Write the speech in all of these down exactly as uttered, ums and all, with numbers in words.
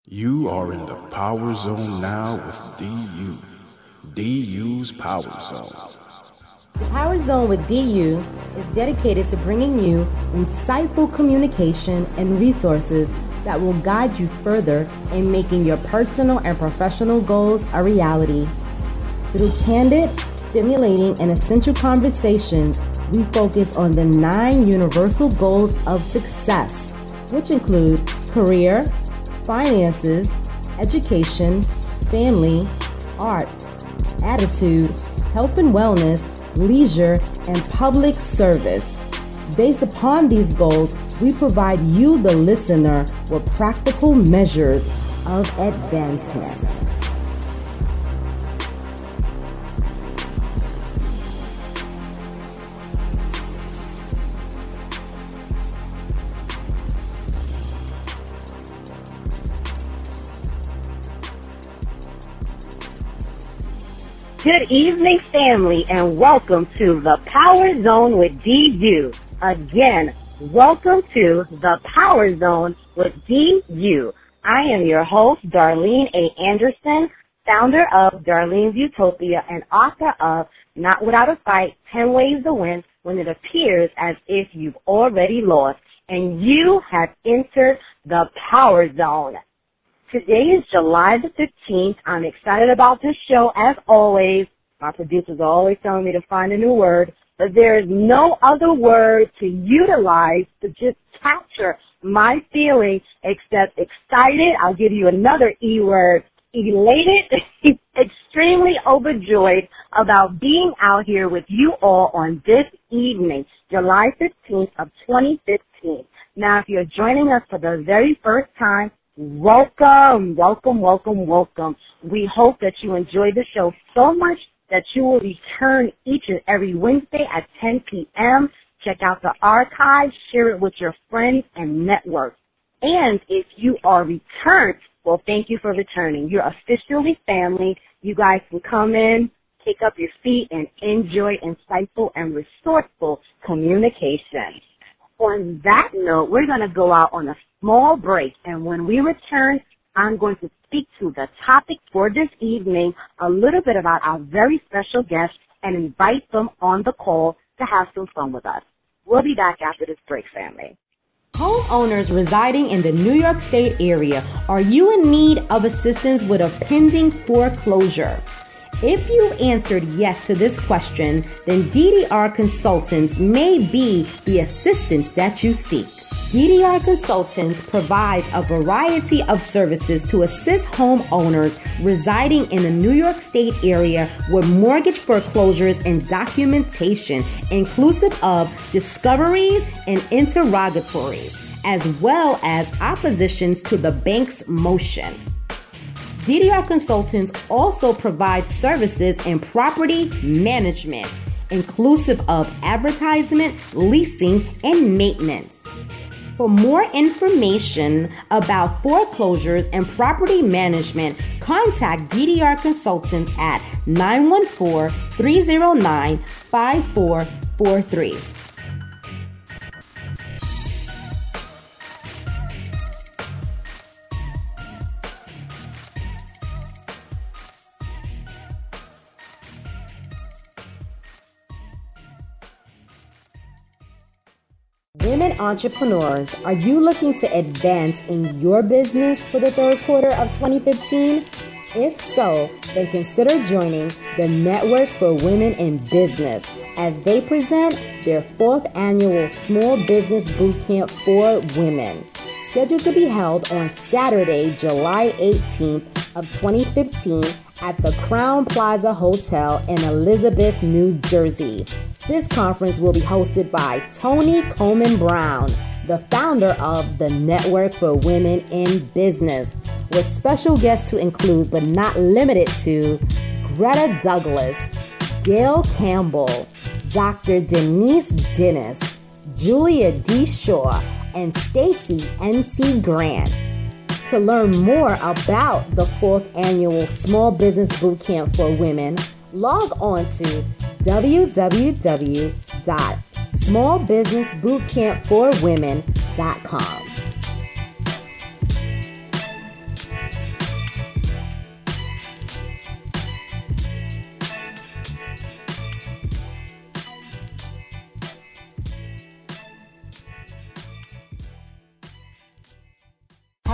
You are in the Power Zone now with D U. D U's Power Zone. The Power Zone with D U is dedicated to bringing you insightful communication and resources that will guide you further in making your personal and professional goals a reality. Through candid, stimulating, and essential conversations, we focus on the nine universal goals of success, which include career, finances, education, family, arts, attitude, health and wellness, leisure, and public service. Based upon these goals, we provide you, the listener, with practical measures of advancement. Good evening, family, and welcome to the Power Zone with D U. Again, welcome to the Power Zone with D U. I am your host, Darlene A. Anderson, founder of Darlene's Utopia and author of Not Without a Fight, ten ways to Win When It Appears as If You've Already Lost, and you have entered the Power Zone. Today is July the fifteenth. I'm excited about this show as always. My producers are always telling me to find a new word, but there is no other word to utilize to just capture my feeling except excited. I'll give you another E word, elated, extremely overjoyed about being out here with you all on this evening, July fifteenth of twenty fifteen. Now, if you're joining us for the very first time, welcome, welcome, welcome, welcome. We hope that you enjoy the show so much that you will return each and every Wednesday at ten p.m. Check out the archives, share it with your friends and network. And if you are returned, well, thank you for returning. You're officially family. You guys can come in, kick up your feet, and enjoy insightful and resourceful communication. On that note, we're going to go out on a small break, and when we return, I'm going to speak to the topic for this evening, a little bit about our very special guest, and invite them on the call to have some fun with us. We'll be back after this break, family. Homeowners residing in the New York State area, are you in need of assistance with a pending foreclosure? If you answered yes to this question, then D D R Consultants may be the assistance that you seek. D D R Consultants provides a variety of services to assist homeowners residing in the New York State area with mortgage foreclosures and documentation, inclusive of discoveries and interrogatories, as well as oppositions to the bank's motion. D D R Consultants also provide services in property management, inclusive of advertisement, leasing, and maintenance. For more information about foreclosures and property management, contact D D R Consultants at nine one four, three zero nine, five four four three. Women entrepreneurs, are you looking to advance in your business for the third quarter of twenty fifteen? If so, then consider joining the Network for Women in Business as they present their fourth annual Small Business Bootcamp for Women, scheduled to be held on Saturday, July eighteenth of twenty fifteen at the Crown Plaza Hotel in Elizabeth, New Jersey. This conference will be hosted by Tony Coleman Brown, the founder of the Network for Women in Business, with special guests to include, but not limited to, Greta Douglas, Gail Campbell, Doctor Denise Dennis, Julia D. Shaw, and Stacy N C Grant. To learn more about the fourth annual Small Business Bootcamp for Women, log on to w w w dot small business bootcamp for women dot com.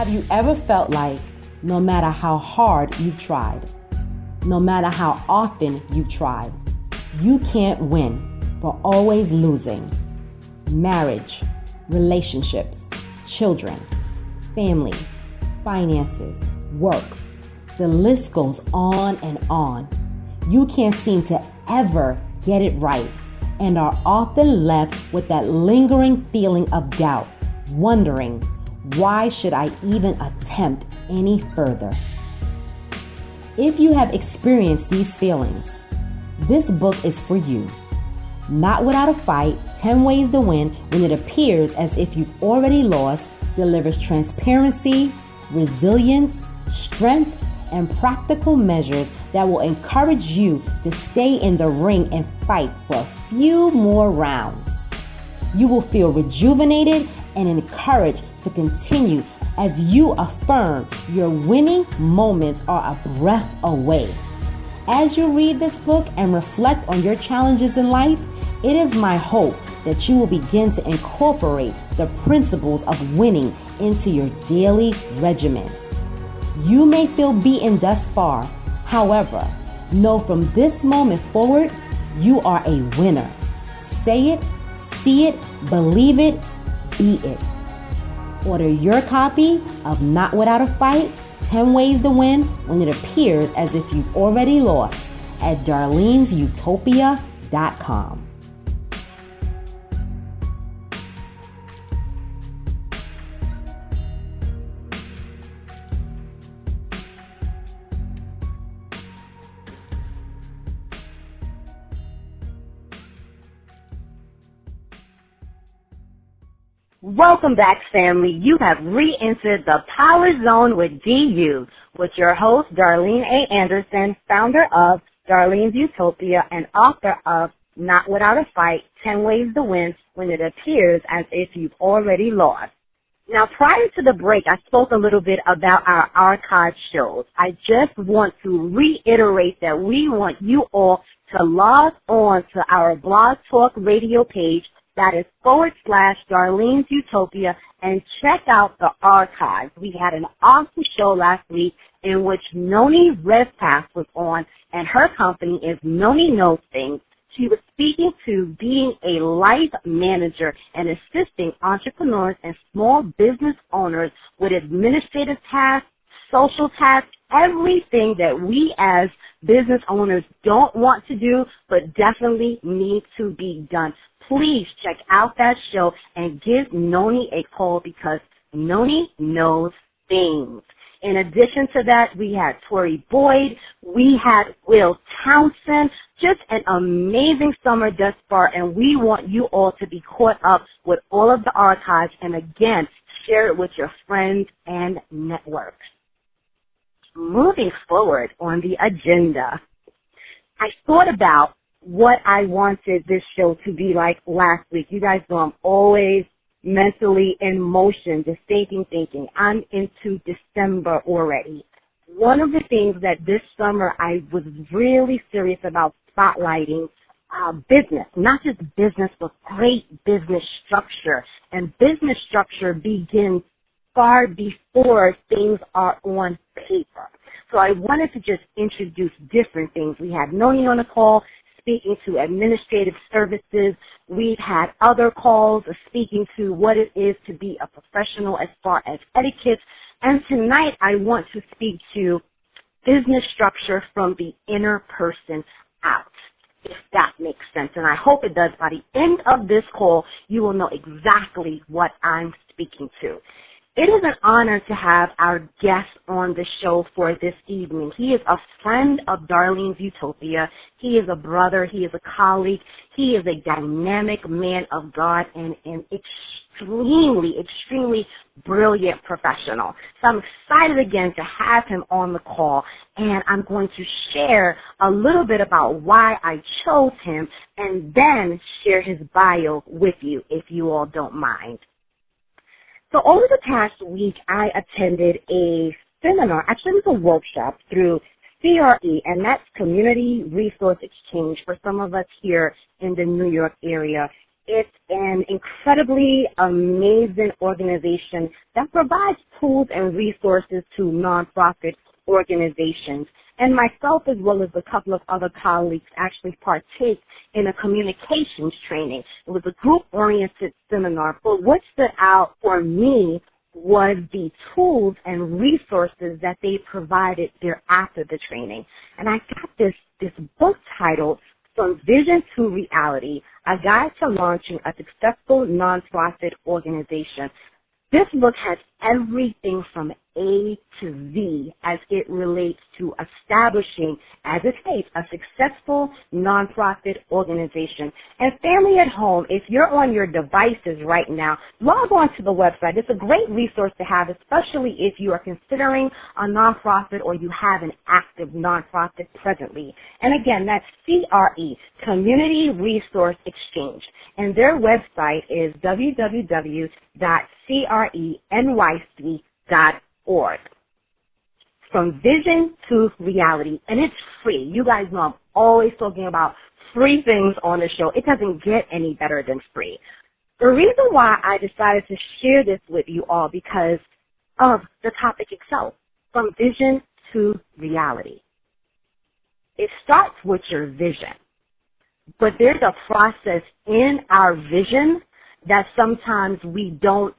Have you ever felt like no matter how hard you've tried, no matter how often you've tried, you can't win, but always losing? Marriage, relationships, children, family, finances, work. The list goes on and on. You can't seem to ever get it right and are often left with that lingering feeling of doubt, wondering, why should I even attempt any further? If you have experienced these feelings, this book is for you. Not Without a Fight, ten Ways to Win When It Appears as If You've Already Lost delivers transparency, resilience, strength, and practical measures that will encourage you to stay in the ring and fight for a few more rounds. You will feel rejuvenated and encouraged to continue as you affirm your winning moments are a breath away. As you read this book and reflect on your challenges in life, it is my hope that you will begin to incorporate the principles of winning into your daily regimen. You may feel beaten thus far. However, know from this moment forward, you are a winner. Say it, see it, believe it, be it. Order your copy of Not Without a Fight, ten Ways to Win When It Appears as If You've Already Lost at darlenes utopia dot com. Welcome back, family. You have re-entered the Power Zone with D U, with your host, Darlene A. Anderson, founder of Darlene's Utopia and author of Not Without a Fight, ten Ways to Win When It Appears as If You've Already Lost. Now, prior to the break, I spoke a little bit about our archive shows. I just want to reiterate that we want you all to log on to our Blog Talk Radio page. That is forward slash Darlene's Utopia, and check out the archives. We had an awesome show last week in which Noni Redpath was on, and her company is Noni Knows Things. She was speaking to being a life manager and assisting entrepreneurs and small business owners with administrative tasks, social tasks, everything that we as business owners don't want to do but definitely need to be done. Please check out that show and give Noni a call because Noni knows things. In addition to that, we had Tori Boyd. We had Will Townsend. Just an amazing summer thus far, and we want you all to be caught up with all of the archives and, again, share it with your friends and networks. Moving forward on the agenda, I thought about what I wanted this show to be like last week. You guys know I'm always mentally in motion, just thinking, thinking. I'm into December already. One of the things that this summer I was really serious about spotlighting uh, business, not just business, but great business structure. And business structure begins far before things are on paper. So I wanted to just introduce different things. We had Noni on the call speaking to administrative services. We've had other calls speaking to what it is to be a professional as far as etiquette. And tonight I want to speak to business structure from the inner person out, if that makes sense. And I hope it does. By the end of this call, you will know exactly what I'm speaking to. It is an honor to have our guest on the show for this evening. He is a friend of Darlene's Utopia. He is a brother. He is a colleague. He is a dynamic man of God and an extremely, extremely brilliant professional. So I'm excited again to have him on the call, and I'm going to share a little bit about why I chose him and then share his bio with you, if you all don't mind. So over the past week, I attended a seminar, actually it was a workshop through C R E, and that's Community Resource Exchange for some of us here in the New York area. It's an incredibly amazing organization that provides tools and resources to nonprofit organizations. And myself, as well as a couple of other colleagues, actually partake in a communications training. It was a group-oriented seminar, but what stood out for me was the tools and resources that they provided thereafter the training. And I got this, this book titled From Vision to Reality, A Guide to Launching a Successful Nonprofit Organization. This book has everything from A to Z as it relates to establishing, as it states, a successful nonprofit organization. And family at home, if you're on your devices right now, log on to the website. It's a great resource to have, especially if you are considering a nonprofit or you have an active nonprofit presently. And again, that's C R E, Community Resource Exchange. And their website is w w w dot c r e n y c dot org. From vision to reality. And it's free. You guys know I'm always talking about free things on the show. It doesn't get any better than free. The reason why I decided to share this with you all because of the topic itself. From vision to reality. It starts with your vision. But there's a process in our vision that sometimes we don't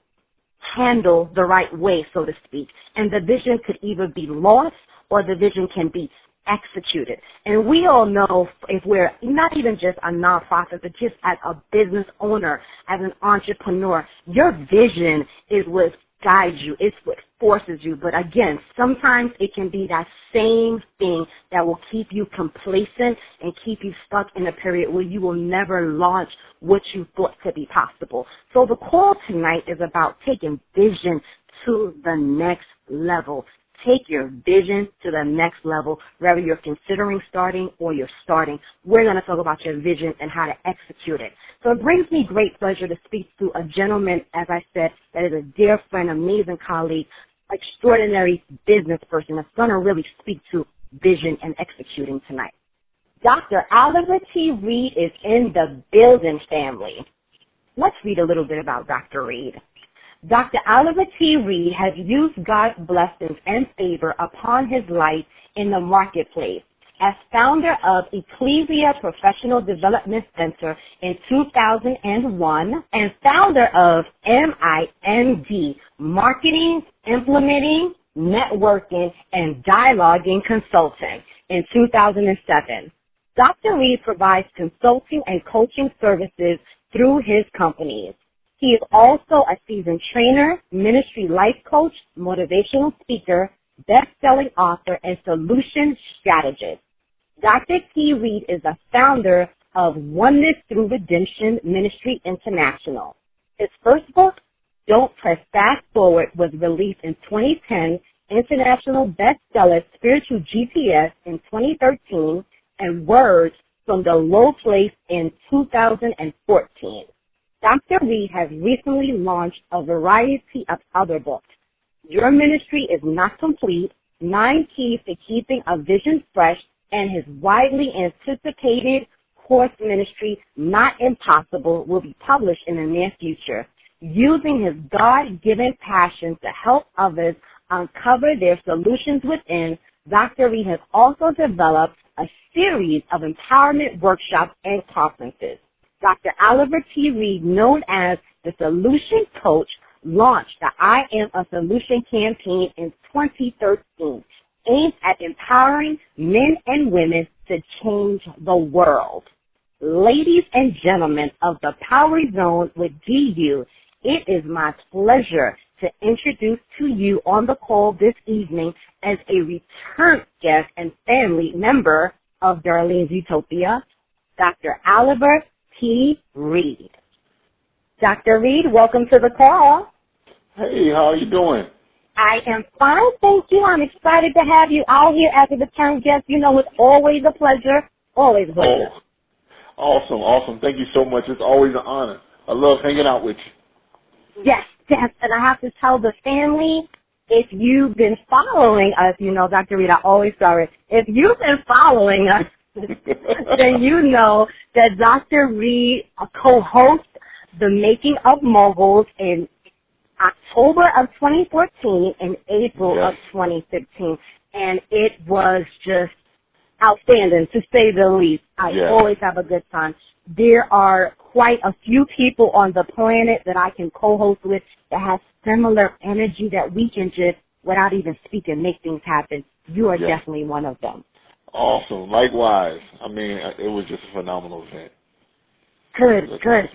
handle the right way, so to speak. And the vision could either be lost or the vision can be executed. And we all know if we're not even just a nonprofit, but just as a business owner, as an entrepreneur, your vision is what guides you. It's what forces you. But again, sometimes it can be that same thing that will keep you complacent and keep you stuck in a period where you will never launch what you thought could be possible. So the call tonight is about taking vision to the next level. Take your vision to the next level, whether you're considering starting or you're starting. We're going to talk about your vision and how to execute it. So it brings me great pleasure to speak to a gentleman, as I said, that is a dear friend, amazing colleague, extraordinary business person that's going to really speak to vision and executing tonight. Doctor Oliver T. Reed is in the building, family. Let's read a little bit about Doctor Reed. Doctor Oliver T. Reed has used God's blessings and favor upon his life in the marketplace. As founder of Ecclesia Professional Development Center in two thousand one and founder of M I N D, Marketing, Implementing, Networking, and Dialoguing Consulting in two thousand seven. Doctor Reed provides consulting and coaching services through his companies. He is also a seasoned trainer, ministry life coach, motivational speaker, best-selling author, and solution strategist. Doctor T. Reed is the founder of Oneness Through Redemption Ministry International. His first book, Don't Press Fast Forward, was released in twenty ten, international bestseller Spiritual G P S in twenty thirteen, and Words from the Low Place in two thousand fourteen. Doctor Reed has recently launched a variety of other books. Your Ministry is Not Complete, Nine Keys to Keeping a Vision Fresh, and his widely anticipated course ministry, Not Impossible, will be published in the near future. Using his God-given passion to help others uncover their solutions within, Doctor Reed has also developed a series of empowerment workshops and conferences. Doctor Oliver T. Reed, known as the Solution Coach, launched the I Am a Solution campaign in twenty thirteen, aimed at empowering men and women to change the world. Ladies and gentlemen of the Power Zone with D U, it is my pleasure to introduce to you on the call this evening as a return guest and family member of Darlene's Utopia, Doctor Oliver T. Reed. Doctor Reed, welcome to the call. Hey, how are you doing? I am fine, thank you. I'm excited to have you out here as a return guest. You know, it's always a pleasure. Always a pleasure. Oh, awesome, awesome. Thank you so much. It's always an honor. I love hanging out with you. Yes, yes. And I have to tell the family, if you've been following us, you know, Doctor Reed, I always start it. If you've been following us, then you know that Doctor Reed co-hosts The Making of Moguls in October of twenty fourteen and April yes. of twenty fifteen. And it was just outstanding, to say the least. I yes. always have a good time. There are quite a few people on the planet that I can co-host with that have similar energy that we can just, without even speaking, make things happen. You are yes. definitely one of them. Awesome. Likewise. I mean, it was just a phenomenal event. Good, good.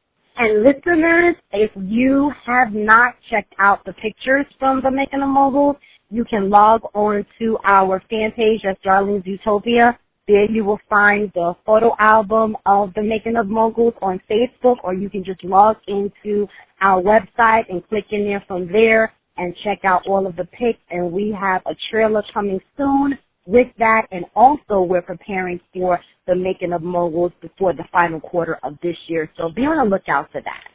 And listeners, if you have not checked out the pictures from the Making of Moguls, you can log on to our fan page, that's Darlene's Utopia. There you will find the photo album of the Making of Moguls on Facebook, or you can just log into our website and click in there from there and check out all of the pics. And we have a trailer coming soon with that, and also we're preparing for the Making of Moguls before the final quarter of this year. So be on the lookout for that.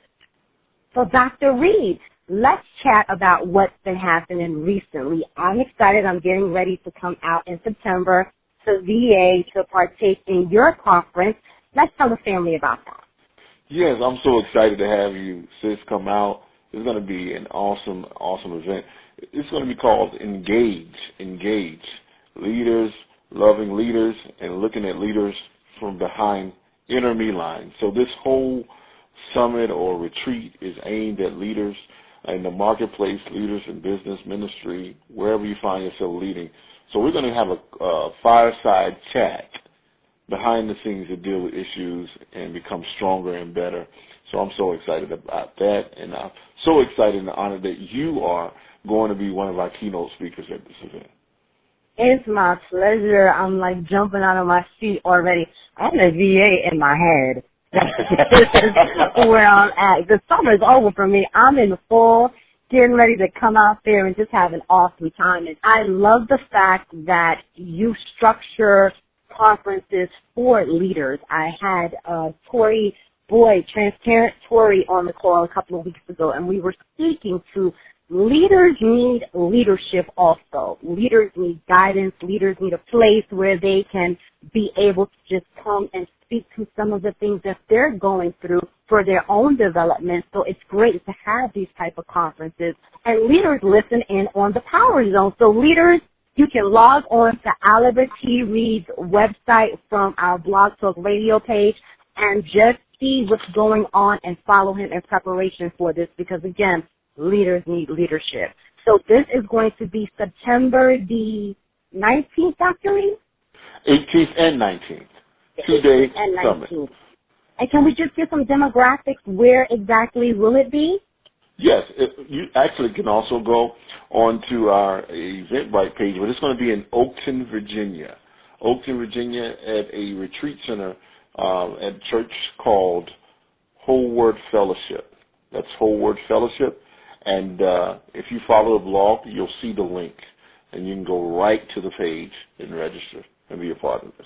So Doctor Reed, let's chat about what's been happening recently. I'm excited. I'm getting ready to come out in September to V A to partake in your conference. Let's tell the family about that. Yes, I'm so excited to have you, sis, come out. It's going to be an awesome, awesome event. It's going to be called Engage, Engage. Leaders, loving leaders, and looking at leaders from behind enemy lines. So this whole summit or retreat is aimed at leaders in the marketplace, leaders in business, ministry, wherever you find yourself leading. So we're going to have a uh, fireside chat behind the scenes to deal with issues and become stronger and better. So I'm so excited about that, and I'm so excited and honored that you are going to be one of our keynote speakers at this event. It's my pleasure. I'm like jumping out of my seat already. I have a V A in my head. This is where I'm at. The summer's over for me. I'm in the fall, getting ready to come out there and just have an awesome time. And I love the fact that you structure conferences for leaders. I had uh, Tori Boyd, Transparent Tori, on the call a couple of weeks ago, and we were speaking to leaders need leadership also. Leaders need guidance. Leaders need a place where they can be able to just come and speak to some of the things that they're going through for their own development. So it's great to have these type of conferences. And leaders listen in on the Power Zone. So leaders, you can log on to Oliver T. Reed's website from our Blog Talk Radio page and just see what's going on and follow him in preparation for this, because, again, leaders need leadership. So this is going to be September the nineteenth, Doctor Reed? eighteenth and nineteenth. Two-day summit. And can we just get some demographics? Where exactly will it be? Yes. It, you actually can also go onto our Eventbrite page, but it's going to be in Oakton, Virginia. Oakton, Virginia, at a retreat center um, at a church called Whole Word Fellowship. That's Whole Word Fellowship. And uh, if you follow the blog, you'll see the link, and you can go right to the page and register and be a part of this.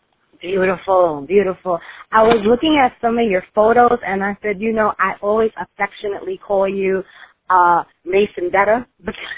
Beautiful, beautiful. I was looking at some of your photos, and I said, you know, I always affectionately call you uh, Mason Better.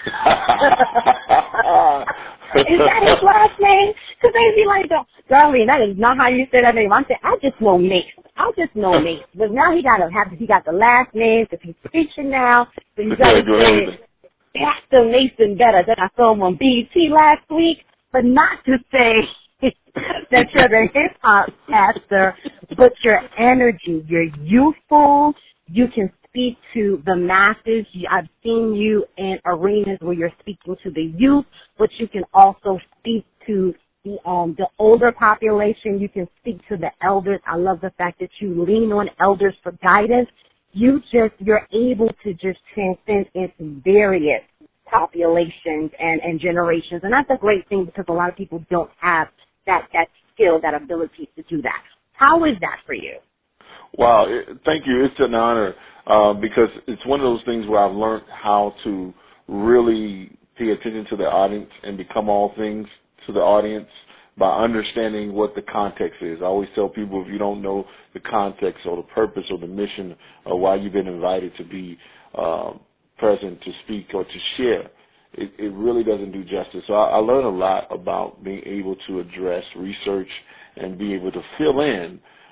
Is that his last name? Because they'd be like, Darlene, that is not how you say that name. I said, I just know Mason. I just know Mason. But now he got to have, he got the last name because he's preaching now. So you got to say, Pastor Mason Better. Then I saw him on B E T last week, but not to say that you're the hip hop pastor, but your energy, you're youthful. You can speak to the masses. I've seen you in arenas where you're speaking to the youth, but you can also speak to the um the older population. You can speak to the elders. I love the fact that you lean on elders for guidance. You just you're able to just transcend into various populations and, and generations, and that's a great thing because a lot of people don't have that that skill, that ability to do that. How is that for you? Wow, thank you. It's an honor uh, because it's one of those things where I've learned how to really pay attention to the audience and become all things to the audience by understanding what the context is. I always tell people, if you don't know the context or the purpose or the mission or why you've been invited to be uh, present, to speak, or to share, it, it really doesn't do justice. So I, I learned a lot about being able to address, research, and be able to fill in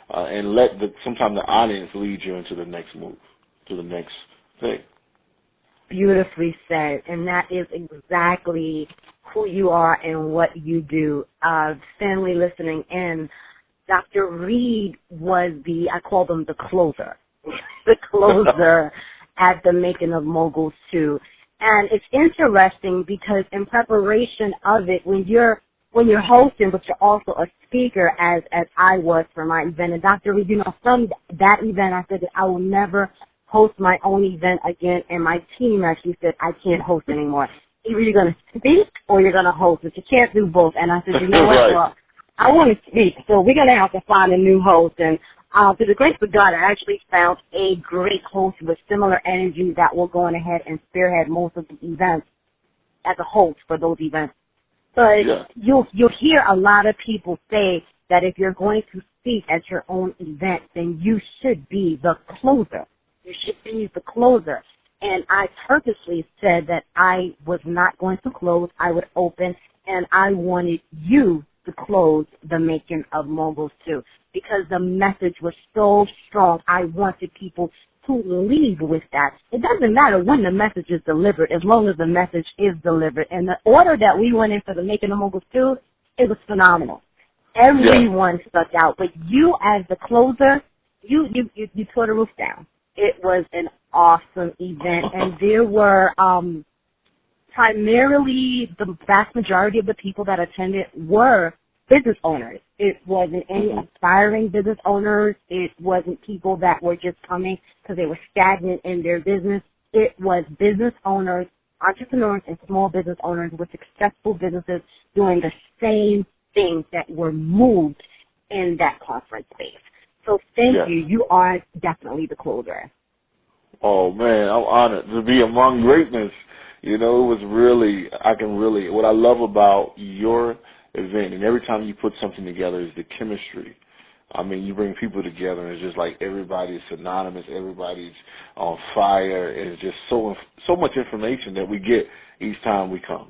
uh, and let the sometimes the audience lead you into the next move, to the next thing. Beautifully said, and that is exactly who you are and what you do. Uh, family listening in, Doctor Reed was the, I call them the closer, the closer at the making of Moguls two. And it's interesting because in preparation of it, when you're when you're hosting, but you're also a speaker, as as I was for my event, and Doctor Reed, you know, from that event, I said that I will never host my own event again, and my team actually said I can't host anymore. Either you're going to speak or you're going to host, but you can't do both. And I said, you know what, right. well, I want to speak, so we're going to have to find a new host. And uh, to the grace of God, I actually found a great host with similar energy that will go on ahead and spearhead most of the events as a host for those events. But yeah. you'll, you'll hear a lot of people say that if you're going to speak at your own event, then you should be the closer. You should be the closer. And I purposely said that I was not going to close. I would open, and I wanted you to close the making of Moguls two because the message was so strong. I wanted people to leave with that. It doesn't matter when the message is delivered as long as the message is delivered. And the order that we went in for the making of Moguls two, it was phenomenal. Everyone yeah. stuck out. But you as the closer, you, you, you, you tore the roof down. It was an awesome event, and there were um, primarily the vast majority of the people that attended were business owners. It wasn't any aspiring business owners. It wasn't people that were just coming because they were stagnant in their business. It was business owners, entrepreneurs, and small business owners with successful businesses doing the same things that were moved in that conference space. So thank yeah. you. You are definitely the closer. Oh, man, I'm honored to be among greatness. You know, it was really, I can really, what I love about your event, and every time you put something together, is the chemistry. I mean, you bring people together, and it's just like everybody's synonymous, everybody's on fire. It's just so so much information that we get each time we come.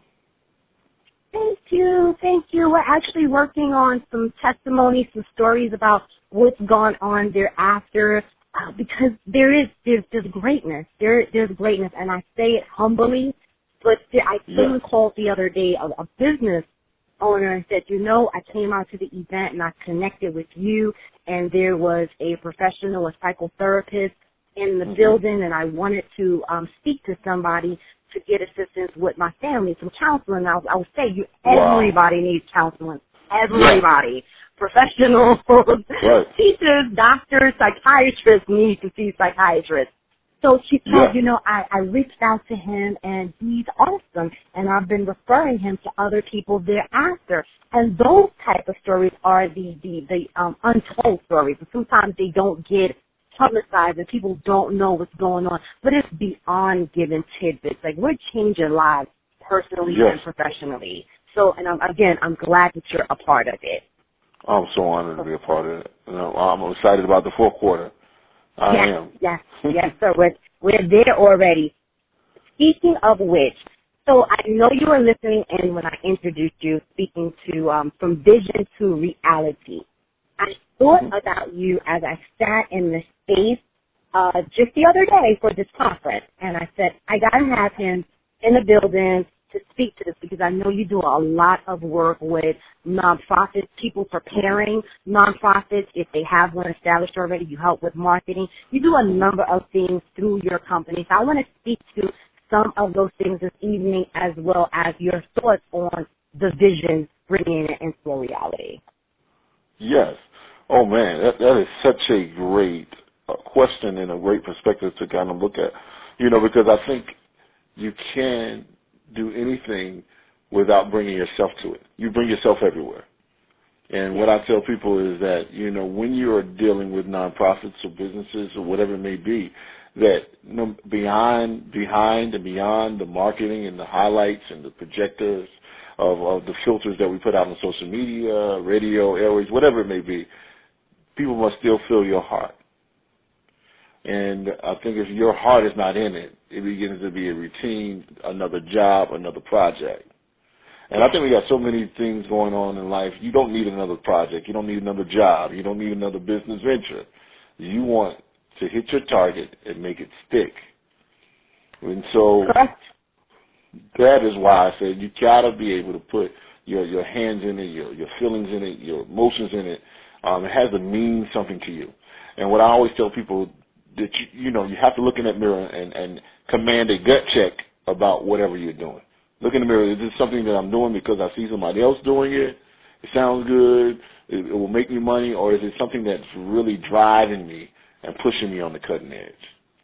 Thank you. Thank you. We're actually working on some testimonies, some stories about what's gone on thereafter, uh, because there is there's, there's greatness. There there's greatness, and I say it humbly, but there, I someone yeah. called the other day a, a business owner and said, you know, I came out to the event and I connected with you, and there was a professional, a psychotherapist in the mm-hmm. building, and I wanted to um, speak to somebody to get assistance with my family, some counseling. I, I would say you, wow. everybody needs counseling. Everybody. Yeah. Professionals, right. teachers, doctors, psychiatrists need to see psychiatrists. So she said, yeah. you know, I, I reached out to him, and he's awesome, and I've been referring him to other people thereafter. And those type of stories are the, the, the um, untold stories. Sometimes they don't get publicized, and people don't know what's going on. But it's beyond giving tidbits. Like, we're changing lives personally yes. and professionally. So, and I'm, again, I'm glad that you're a part of it. I'm so honored to be a part of it. You know, I'm excited about the fourth quarter. I yes, am. Yes, yes, sir. We're, we're there already. Speaking of which, so I know you were listening in when I introduced you, speaking to um, from vision to reality. I thought mm-hmm. about you as I sat in the space uh, just the other day for this conference, and I said, I got to have him in the building to speak to this, because I know you do a lot of work with nonprofits, people preparing nonprofits. If they have one established already, you help with marketing. You do a number of things through your company. So I want to speak to some of those things this evening, as well as your thoughts on the vision, bringing it into a reality. Yes. Oh, man, that, that is such a great uh, question and a great perspective to kind of look at, you know, because I think you can do anything without bringing yourself to it. You bring yourself everywhere. And what I tell people is that, you know, when you are dealing with nonprofits or businesses or whatever it may be, that you know, behind, behind and beyond the marketing and the highlights and the projectors of, of the filters that we put out on social media, radio, airways, whatever it may be, people must still feel your heart. And I think if your heart is not in it, it begins to be a routine, another job, another project. And I think we got so many things going on in life. You don't need another project. You don't need another job. You don't need another business venture. You want to hit your target and make it stick. And so Correct. that is why I said you got to be able to put your, your hands in it, your, your feelings in it, your emotions in it. Um, it has to mean something to you. And what I always tell people, that you, you know, you have to look in that mirror and, and command a gut check about whatever you're doing. Look in the mirror. Is this something that I'm doing because I see somebody else doing it? It sounds good. It, it will make me money. Or is it something that's really driving me and pushing me on the cutting edge?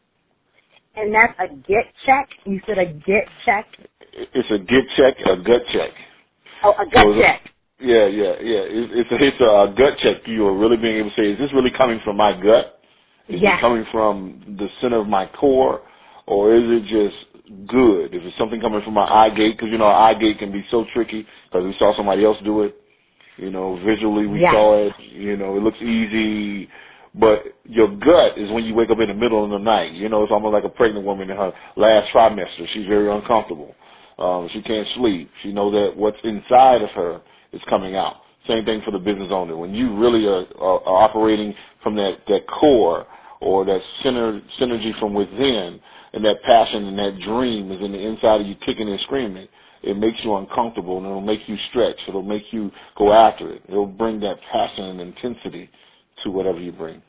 And that's a get check? You said a get check? It's a get check, a gut check. Oh, a gut so check. Yeah, yeah, yeah. It's, it's, a, it's a gut check. You are really being able to say, is this really coming from my gut? Is yes. it coming from the center of my core? Or is it just good? If it's something coming from my eye gate, because, you know, our eye gate can be so tricky because we saw somebody else do it. You know, visually we yes. saw it. You know, it looks easy. But your gut is when you wake up in the middle of the night. You know, it's almost like a pregnant woman in her last trimester. She's very uncomfortable. Um, she can't sleep. She knows that what's inside of her is coming out. Same thing for the business owner. When you really are, are, are operating from that, that core or that center, synergy from within, and that passion and that dream is in the inside of you kicking and screaming, it makes you uncomfortable and it'll make you stretch. It'll make you go after it. It'll bring that passion and intensity to whatever you bring.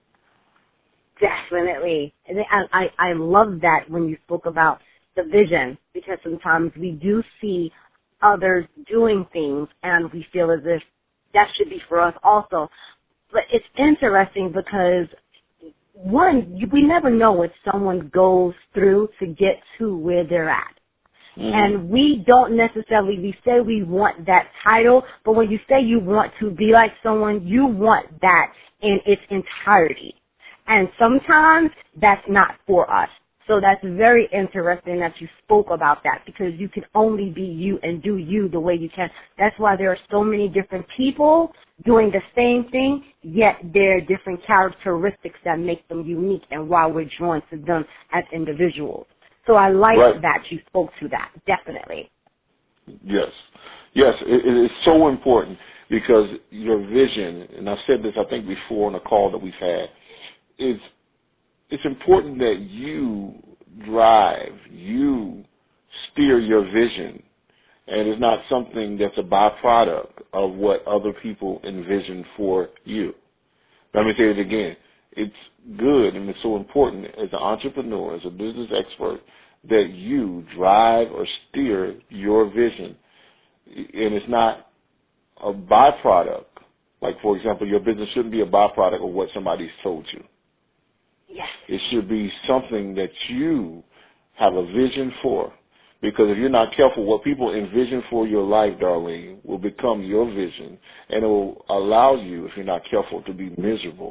Definitely. And I, I, I love that when you spoke about the vision, because sometimes we do see others doing things and we feel as if that should be for us also. But it's interesting because, one, we never know what someone goes through to get to where they're at. Mm-hmm. And we don't necessarily, we say we want that title, but when you say you want to be like someone, you want that in its entirety. And sometimes that's not for us. So that's very interesting that you spoke about that, because you can only be you and do you the way you can. That's why there are so many different people doing the same thing, yet there are different characteristics that make them unique and why we're drawn to them as individuals. So I like right. that you spoke to that, definitely. Yes. Yes, it, it is so important because your vision, and I've said this I think before on a call that we've had, is it's important that you drive, you steer your vision, and it's not something that's a byproduct of what other people envision for you. Let me say it again. It's good and it's so important as an entrepreneur, as a business expert, that you drive or steer your vision. And it's not a byproduct. Like, for example, your business shouldn't be a byproduct of what somebody's told you. Yes. It should be something that you have a vision for. Because if you're not careful, what people envision for your life, Darlene, will become your vision. And it will allow you, if you're not careful, to be miserable.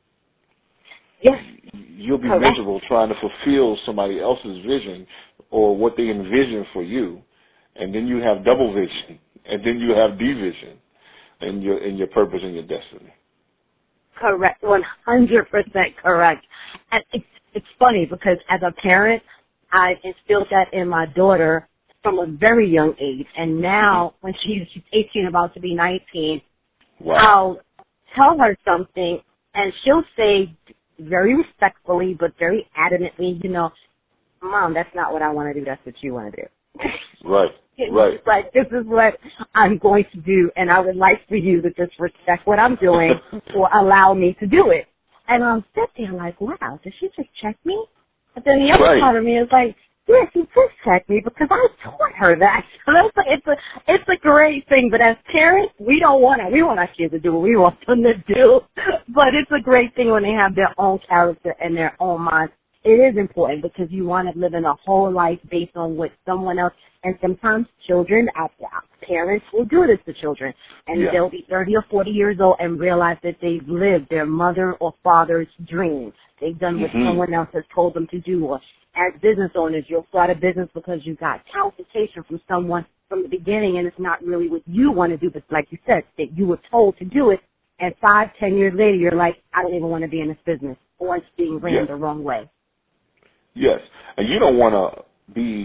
Yes. You'll be Correct. miserable trying to fulfill somebody else's vision or what they envision for you. And then you have double vision. And then you have division in your, in your purpose and your destiny. Correct, one hundred percent correct. And it's, it's funny because as a parent, I instilled that in my daughter from a very young age. And now when she's, she's eighteen, about to be nineteen, wow. I'll tell her something and she'll say very respectfully but very adamantly, you know, Mom, that's not what I want to do. That's what you want to do. Right, right. Like, this is what I'm going to do, and I would like for you to just respect what I'm doing or allow me to do it. And I'm sitting there like, wow, did she just check me? But then the other right. part of me is like, yes, she did check me because I taught her that. So that's like, it's a, it's a great thing. But as parents, we don't want it. We want our kids to do what we want them to do. But it's a great thing when they have their own character and their own mind. It is important because you want to live in a whole life based on what someone else, and sometimes children, parents will do this to children, and yeah. they'll be thirty or forty years old and realize that they've lived their mother or father's dream. They've done what mm-hmm. someone else has told them to do. Or as business owners, you'll start a business because you got qualification from someone from the beginning, and it's not really what you want to do, but like you said, that you were told to do it, and five, ten years later, you're like, I don't even want to be in this business, or it's being ran yeah. the wrong way. Yes, and you don't want to be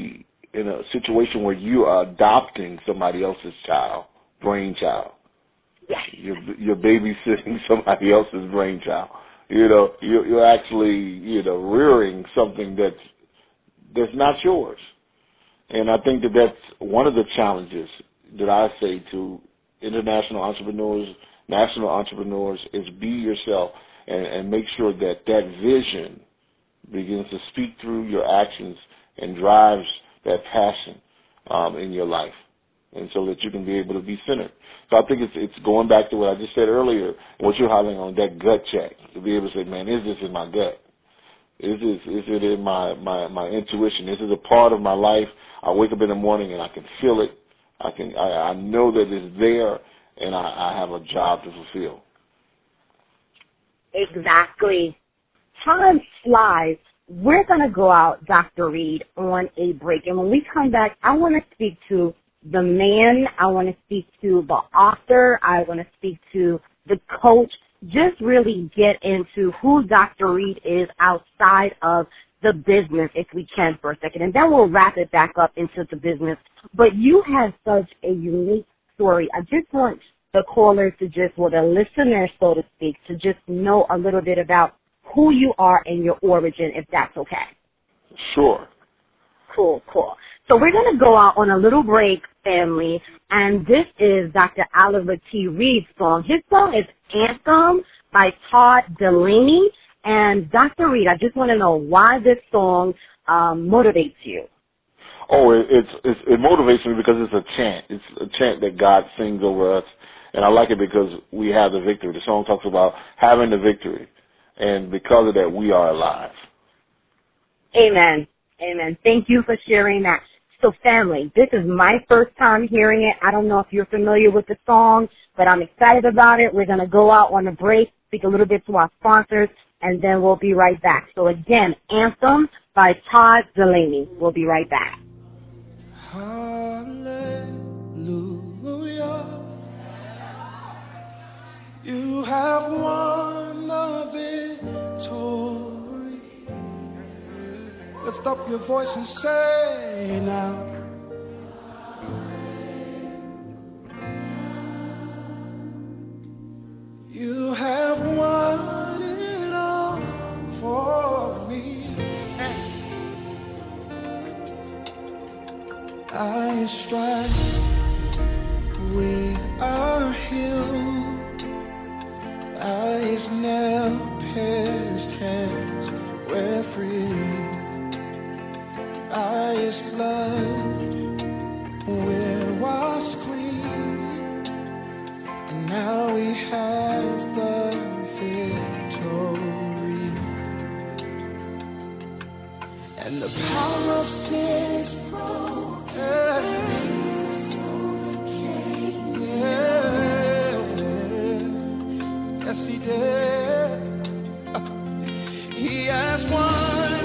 in a situation where you are adopting somebody else's child, brainchild. Yes. You're, you're babysitting somebody else's brainchild. You know, you're, you're actually, you know, rearing something that's that's not yours. And I think that that's one of the challenges that I say to international entrepreneurs, national entrepreneurs, is be yourself and, and make sure that that vision begins to speak through your actions and drives that passion um, in your life, and so that you can be able to be centered. So I think it's it's going back to what I just said earlier, and what you're highlighting on, that gut check, to be able to say, man, is this in my gut? Is this, is it in my, my, my intuition? Is it a part of my life? I wake up in the morning and I can feel it. I can I, I know that it's there, and I, I have a job to fulfill. Exactly. Time flies. We're going to go out, Doctor Reed, on a break. And when we come back, I want to speak to the man. I want to speak to the author. I want to speak to the coach. Just really get into who Doctor Reed is outside of the business, if we can, for a second. And then we'll wrap it back up into the business. But you have such a unique story. I just want the callers to just, well, the listeners, so to speak, to just know a little bit about who you are and your origin, if that's okay. Sure. Cool, cool. So we're going to go out on a little break, family, and this is Doctor Oliver T. Reed's song. His song is Anthem by Todd Delaney. And Doctor Reed, I just want to know why this song um, motivates you. Oh, it, it's, it's it motivates me because it's a chant. It's a chant that God sings over us, and I like it because we have the victory. The song talks about having the victory, and because of that, we are alive. Amen. Amen. Thank you for sharing that. So, family, this is my first time hearing it. I don't know if you're familiar with the song, but I'm excited about it. We're going to go out on a break, speak a little bit to our sponsors, and then we'll be right back. So, again, Anthem by Todd Delaney. We'll be right back. Hallelujah. You have won the victory. Lift up your voice and say now. You have won it all for me. By His stripes we are healed. By His nail-pierced hands we're free. By His blood we're washed clean, and now we have the victory. And the power of sin is broken. Yeah. Yes, He did. He has won.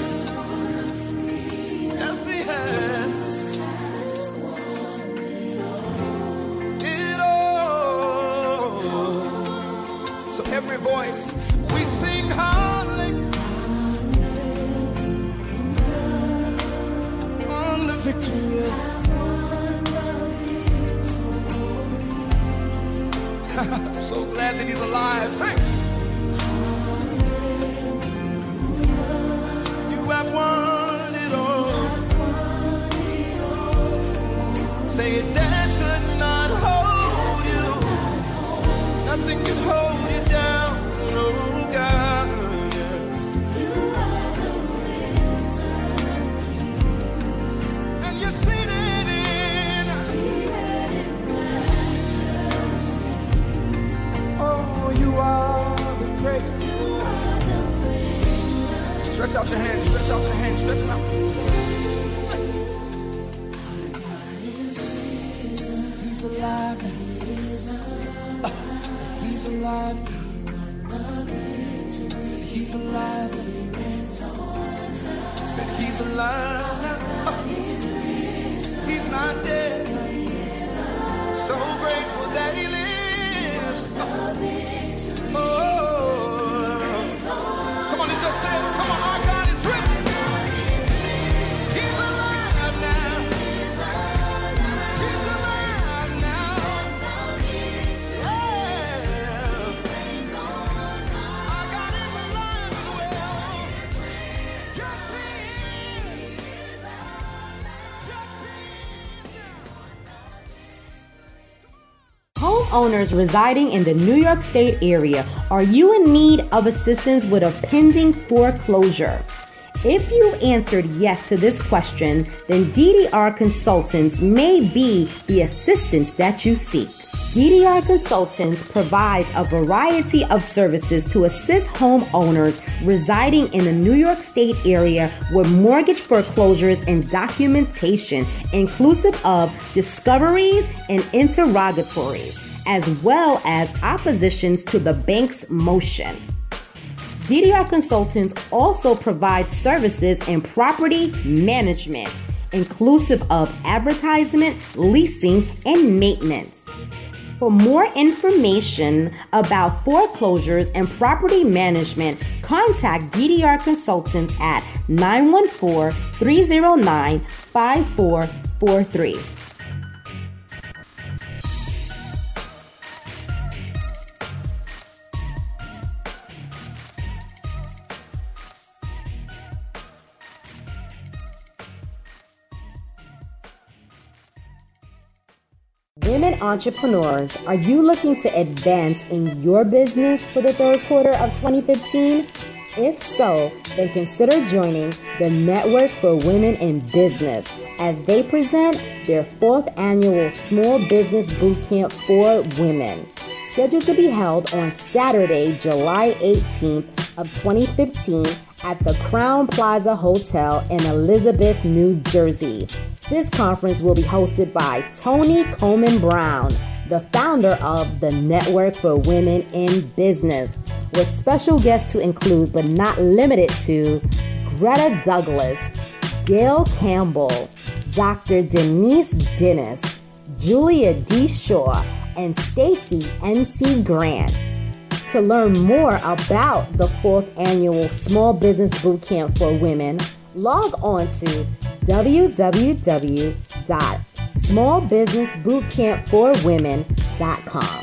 Every voice we sing hallelujah on the victory. I'm so glad that He's alive. Sing. You have won it all. Say it, death could not hold you. Nothing can hold you. Oh God, you are the reason, and you're seated in, seated in majesty. Oh, you are the great. You are the reason. Stretch out your hands. Stretch out your hands. Stretch them out. He's alive. Uh, he's alive. Said He's alive. Said He's alive now. Oh. He's not dead. So grateful that He lives. Oh. Come on, it's yourself. Come on, our God is risen. He's alive now. Homeowners residing in the New York State area, are you in need of assistance with a pending foreclosure? If you answered yes to this question, then D D R Consultants may be the assistance that you seek. D D R Consultants provides a variety of services to assist homeowners residing in the New York State area with mortgage foreclosures and documentation, inclusive of discoveries and interrogatories, as well as oppositions to the bank's motion. D D R Consultants also provides services in property management, inclusive of advertisement, leasing, and maintenance. For more information about foreclosures and property management, contact D D R Consultants at nine one four, three zero nine, five four four three. Women entrepreneurs, are you looking to advance in your business for the third quarter of twenty fifteen? If so, then consider joining the Network for Women in Business as they present their fourth annual Small Business Bootcamp for Women, scheduled to be held on Saturday, July eighteenth of twenty fifteen at the Crown Plaza Hotel in Elizabeth, New Jersey. This conference will be hosted by Tony Coleman Brown, the founder of the Network for Women in Business, with special guests to include, but not limited to, Greta Douglas, Gail Campbell, Doctor Denise Dennis, Julia D. Shaw, and Stacy N C Grant. To learn more about the fourth annual Small Business Bootcamp for Women, log on to w w w dot small business bootcamp for women dot com.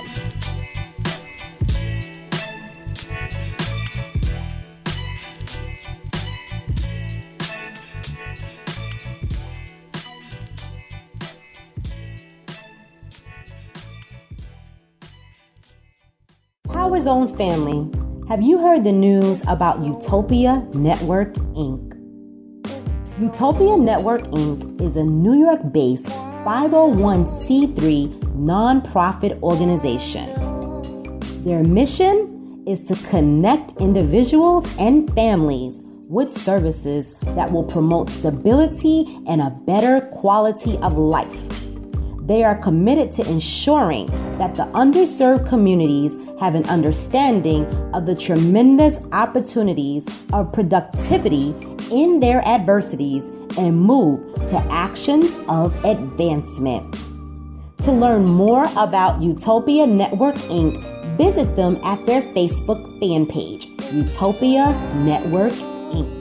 Power Zone family, have you heard the news about Utopia Network, Incorporated? Utopia Network, Incorporated is a New York-based five oh one c three nonprofit organization. Their mission is to connect individuals and families with services that will promote stability and a better quality of life. They are committed to ensuring that the underserved communities have an understanding of the tremendous opportunities of productivity in their adversities and move to actions of advancement. To learn more about Utopia Network, Incorporated, visit them at their Facebook fan page, Utopia Network, Incorporated.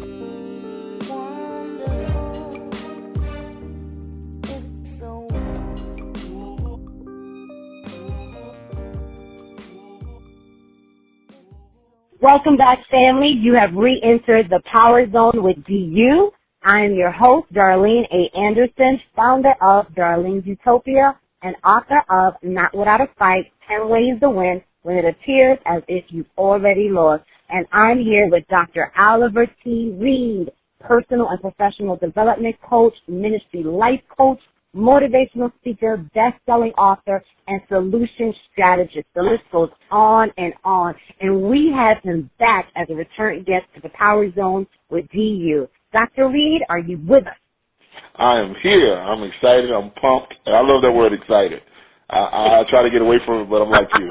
Welcome back, family. You have re-entered the Power Zone with D U. I am your host, Darlene A. Anderson, founder of Darlene's Utopia and author of Not Without a Fight, ten Ways to Win When It Appears as If You've Already Lost. And I'm here with Doctor Oliver T. Reed, personal and professional development coach, ministry life coach, motivational speaker, best-selling author, and solution strategist. The list goes on and on. And we have him back as a return guest to the Power Zone with D U. Doctor Reed, are you with us? I am here. I'm excited. I'm pumped. And I love that word, excited. I, I try to get away from it, but I'm like you.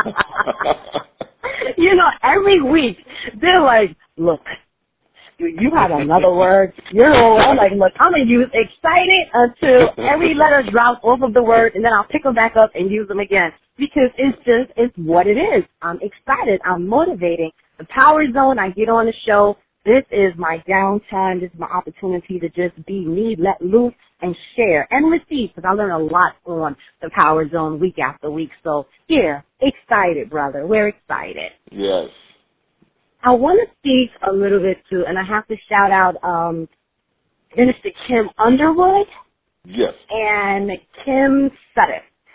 You know, every week, they're like, look, you have another word. You're all, I'm like, look, I'm going to use excited until every letter drops off of the word, and then I'll pick them back up and use them again. Because it's just, it's what it is. I'm excited. I'm motivating. The Power Zone, I get on the show. This is my downtime. This is my opportunity to just be me, let loose, and share and receive, because I learn a lot on the Power Zone week after week. So, here, excited, brother. We're excited. Yes. I want to speak a little bit to, and I have to shout out um, Minister Kim Underwood. Yes. And Kim Sutton.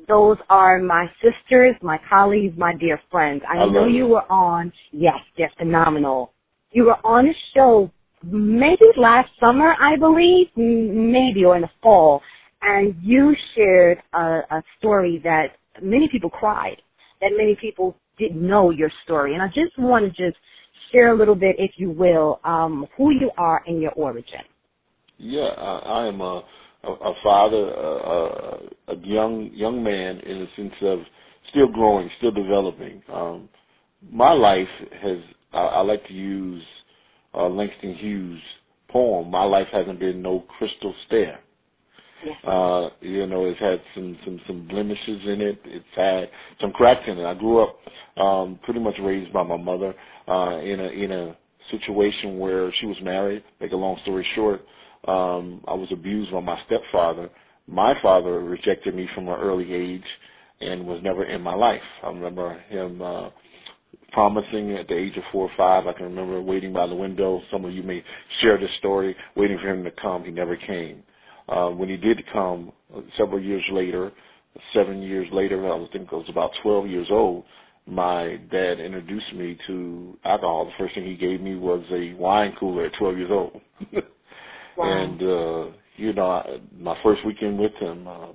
Those are my sisters, my colleagues, my dear friends. I, I know you it. were on, yes, they're phenomenal. You were on a show maybe last summer, I believe, maybe, or in the fall, and you shared a, a story that many people cried, that many people didn't know your story. And I just want to just share a little bit, if you will, um, who you are and your origin. Yeah, I, I am a, a, a father, a, a young young man in the sense of still growing, still developing. Um, my life has, I, I like to use uh, Langston Hughes' poem, my life hasn't been no crystal stair. Yeah. Uh, you know, it's had some, some, some blemishes in it. It's had some cracks in it. I grew up um, pretty much raised by my mother uh, in a in a situation where she was married. Make a long story short, um, I was abused by my stepfather. My father rejected me from an early age and was never in my life. I remember him uh, promising at the age of four or five. I can remember waiting by the window. Some of you may share this story, waiting for him to come. He never came. Uh, when he did come, uh, several years later, seven years later, I think I was about twelve years old, my dad introduced me to alcohol. The first thing he gave me was a wine cooler at twelve years old. Wow. And, uh, you know, I, my first weekend with him, um,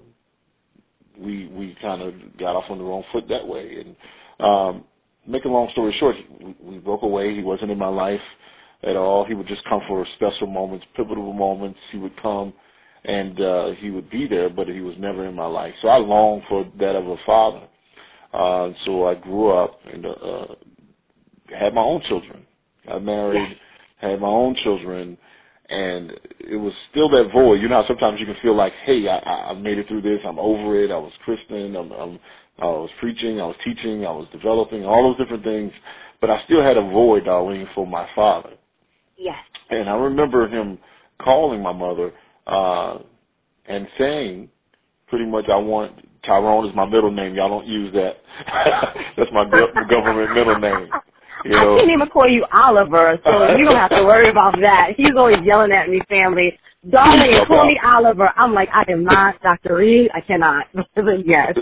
we we kind of got off on the wrong foot that way. And um, make a long story short, we, we broke away. He wasn't in my life at all. He would just come for special moments, pivotal moments. He would come. And uh, he would be there, but he was never in my life. So I longed for that of a father. Uh, so I grew up and uh, had my own children. I married, had my own children, and it was still that void. You know how sometimes you can feel like, hey, I, I made it through this. I'm over it. I was Christian. I'm, I'm, I was preaching. I was teaching. I was developing, all those different things. But I still had a void, Darlene, for my father. Yes. And I remember him calling my mother Uh, and saying pretty much, I want, Tyrone is my middle name. Y'all don't use that. That's my go- government middle name. You know? I can't even call you Oliver, so you don't have to worry about that. He's always yelling at me, family. Darling, call me Oliver. I'm like, I am not Doctor Reed. I cannot. Yes.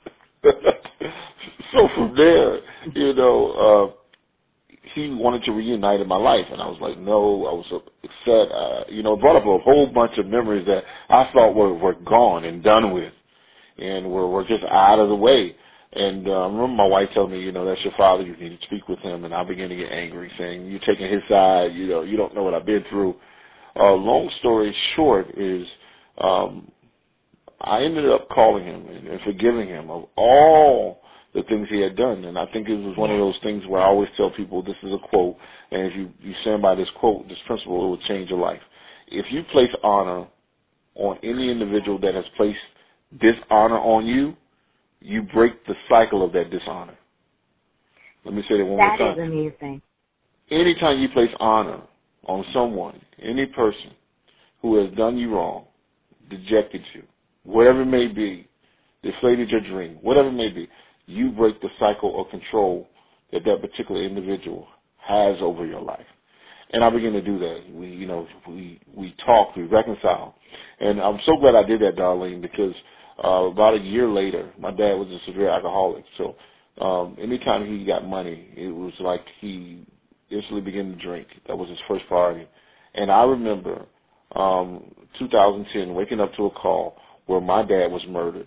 So from there, you know, uh, he wanted to reunite in my life, and I was like, no. I was upset. Uh, you know, it brought up a whole bunch of memories that I thought were, were gone and done with, and were, were just out of the way. And uh, I remember my wife telling me, you know, that's your father. You need to speak with him. And I began to get angry, saying, you're taking his side. You know, you don't know what I've been through. Uh, long story short is um, I ended up calling him and, and forgiving him of all the things he had done. And I think it was one of those things where I always tell people, this is a quote, and if you, you stand by this quote, this principle, it will change your life. If you place honor on any individual that has placed dishonor on you, you break the cycle of that dishonor. Let me say that one more time. That is amazing. Anytime you place honor on someone, any person who has done you wrong, dejected you, whatever it may be, deflated your dream, whatever it may be, you break the cycle of control that that particular individual has over your life. And I begin to do that. We, you know, we we talk, we reconcile. And I'm so glad I did that, Darlene, because uh, about a year later, my dad was a severe alcoholic. So um, anytime he got money, it was like he instantly began to drink. That was his first priority. And I remember um, two thousand ten, waking up to a call where my dad was murdered.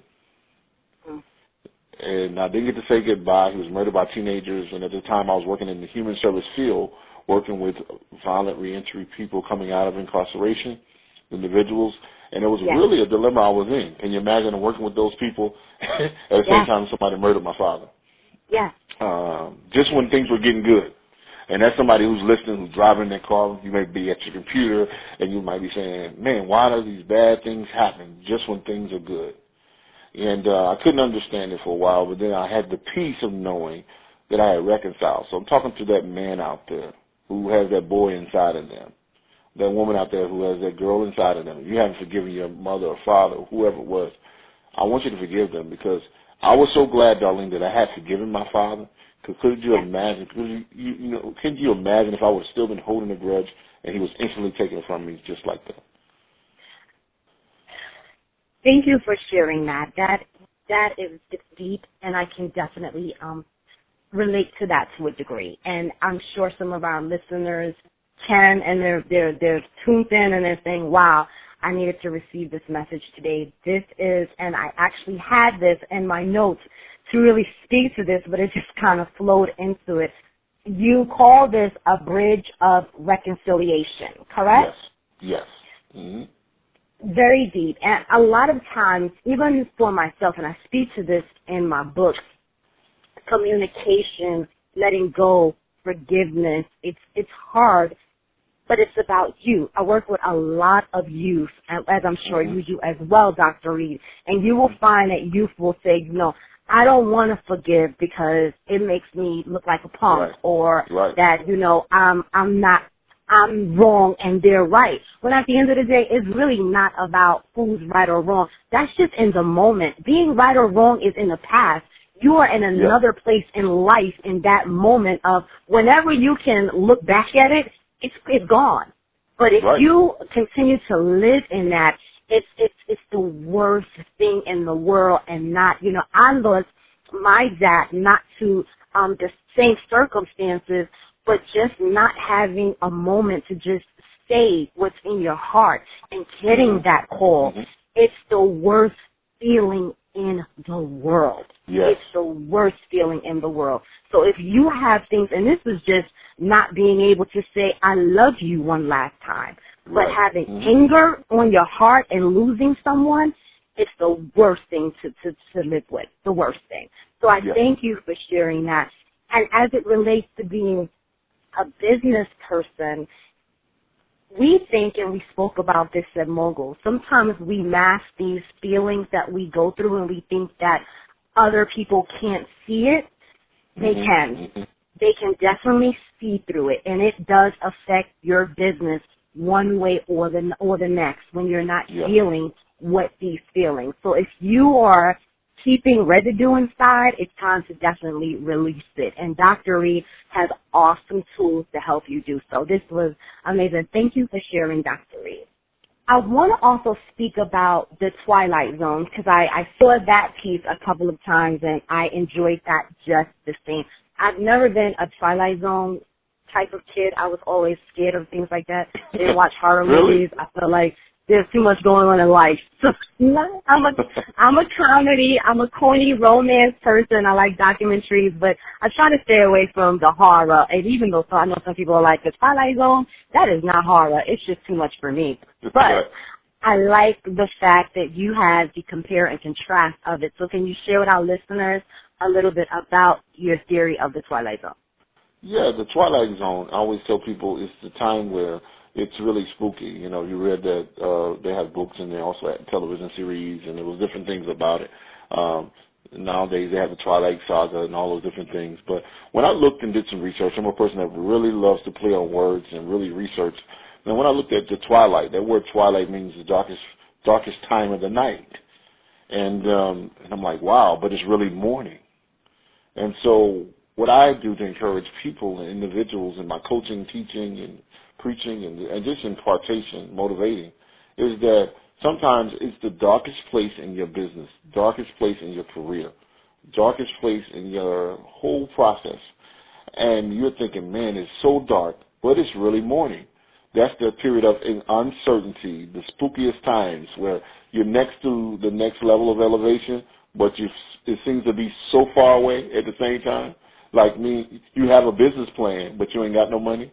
And I didn't get to say goodbye. He was murdered by teenagers, and at the time I was working in the human service field, working with violent reentry people coming out of incarceration, individuals, and it was yes. really a dilemma I was in. Can you imagine working with those people at the yes. same time somebody murdered my father? Yeah. Um, just when things were getting good. And that's somebody who's listening, who's driving their car. You may be at your computer, and you might be saying, man, why do these bad things happen just when things are good? And uh, I couldn't understand it for a while, but then I had the peace of knowing that I had reconciled. So I'm talking to that man out there who has that boy inside of them, that woman out there who has that girl inside of them. If you haven't forgiven your mother or father or whoever it was, I want you to forgive them, because I was so glad, Darlene, that I had forgiven my father. Could, could you imagine? Could you, you, you know, could you imagine if I would have still been holding a grudge and he was instantly taken from me just like that? Thank you for sharing that. That that is it's deep, and I can definitely um, relate to that to a degree. And I'm sure some of our listeners can, and they're they're they're tuned in and they're saying, "Wow, I needed to receive this message today." This is, and I actually had this in my notes to really speak to this, but it just kind of flowed into it. You call this a bridge of reconciliation, correct? Yes. Yes. Mm-hmm. Very deep. And a lot of times, even for myself, and I speak to this in my book, communication, letting go, forgiveness, it's it's hard, but it's about you. I work with a lot of youth, as I'm sure mm-hmm. you do as well, Doctor Reed, and you will find that youth will say, you know, I don't want to forgive because it makes me look like a punk, right. or right. that, you know, I'm I'm not, I'm wrong and they're right. When at the end of the day, it's really not about who's right or wrong. That's just in the moment. Being right or wrong is in the past. You are in another yep. place in life in that moment of whenever you can look back at it, it's it's gone. But if right. you continue to live in that, It's it's it's the worst thing in the world, and not, you know, I lost my dad not to um the same circumstances, but just not having a moment to just say what's in your heart and getting that call. Mm-hmm. It's the worst feeling in the world. Yes. It's the worst feeling in the world. So if you have things, and this is just not being able to say I love you one last time, but right. having mm-hmm. anger on your heart and losing someone, it's the worst thing to, to, to live with, the worst thing. So I yeah. thank you for sharing that. And as it relates to being a business person, we think, and we spoke about this at Mogul, sometimes we mask these feelings that we go through and we think that other people can't see it. They mm-hmm. can. Mm-hmm. They can definitely see through it, and it does affect your business one way or the or the next when you're not yeah. feeling what these feelings. So if you are keeping residue inside, it's time to definitely release it. And Doctor Reed has awesome tools to help you do so. This was amazing. Thank you for sharing, Doctor Reed. I want to also speak about the Twilight Zone because I, I saw that piece a couple of times and I enjoyed that just the same. I've never been a Twilight Zone type of kid. I was always scared of things like that. I didn't watch horror really? movies. I felt like there's too much going on in life. So I'm a I'm a comedy, I'm a corny romance person. I like documentaries, but I try to stay away from the horror. And even though I know some people are like, the Twilight Zone, that is not horror. It's just too much for me. But I like the fact that you had the compare and contrast of it. So can you share with our listeners a little bit about your theory of the Twilight Zone? Yeah, the Twilight Zone, I always tell people it's the time where it's really spooky. You know, you read that uh, they have books and they also had television series and there was different things about it. Um, nowadays they have the Twilight Saga and all those different things. But when I looked and did some research, I'm a person that really loves to play on words and really research. And when I looked at the Twilight, that word Twilight means the darkest darkest time of the night. And, um, and I'm like, wow, but it's really morning. And so what I do to encourage people and individuals in my coaching, teaching, and preaching, and, and just impartation, motivating, is that sometimes it's the darkest place in your business, darkest place in your career, darkest place in your whole process. And you're thinking, man, it's so dark, but it's really morning. That's the period of uncertainty, the spookiest times where you're next to the next level of elevation, but you, it seems to be so far away at the same time. Like me, you have a business plan, but you ain't got no money.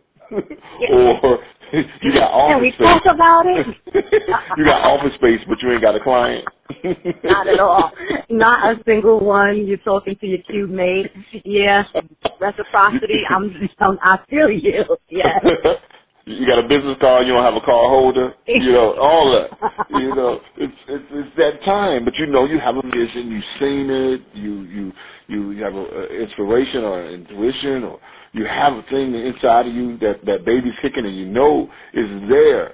Or you got office Can we space. talk about it? You got office space, but you ain't got a client. Not at all. Not a single one. You're talking to your cube mate. Yeah, reciprocity. I'm, I'm I feel you. Yeah. You got a business card, you don't have a card holder, you know, all that. You know, it's it's it's that time, but you know you have a vision, you've seen it, you you you have a, a inspiration or an intuition, or you have a thing inside of you that that baby's kicking and you know is there,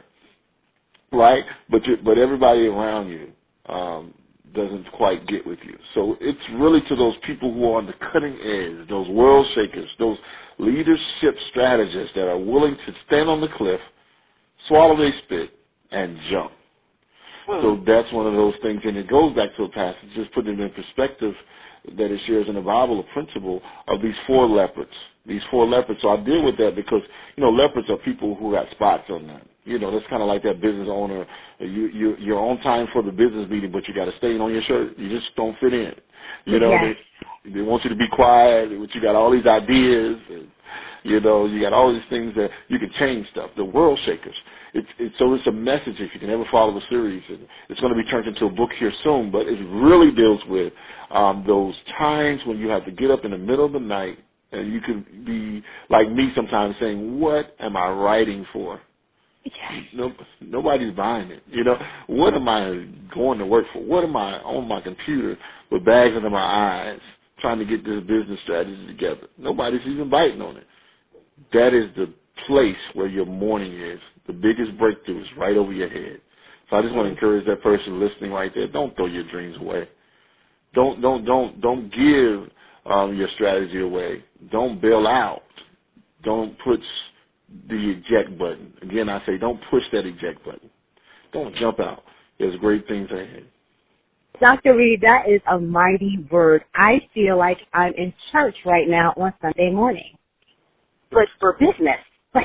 right? But you, but everybody around you um, doesn't quite get with you. So it's really to those people who are on the cutting edge, those world shakers, those leadership strategists that are willing to stand on the cliff, swallow their spit, and jump. So that's one of those things, and it goes back to a passage, just putting it in perspective, that it shares in the Bible a principle of these four leopards. These four leopards. So I deal with that because, you know, leopards are people who got spots on them. You know, that's kind of like that business owner. You, you, you're on time for the business meeting, but you got a stain on your shirt. You just don't fit in. You know, yes. they, they want you to be quiet, but you got all these ideas. And, you know, you got all these things that you can change stuff. The world shakers. It's, it's, so it's a message, if you can ever follow the series. And it's going to be turned into a book here soon, but it really deals with um, those times when you have to get up in the middle of the night, and you could be like me sometimes saying, what am I writing for? Yes. No, nobody's buying it. You know, what am I going to work for? What am I on my computer with bags under my eyes trying to get this business strategy together? Nobody's even biting on it. That is the place where your morning is. The biggest breakthrough is right over your head. So I just want to encourage that person listening right there. Don't throw your dreams away. Don't don't don't don't give um, your strategy away. Don't bail out. Don't put the eject button. Again, I say don't push that eject button. Don't jump out. There's great things ahead. Doctor Reed, that is a mighty word. I feel like I'm in church right now on Sunday morning, but for business. for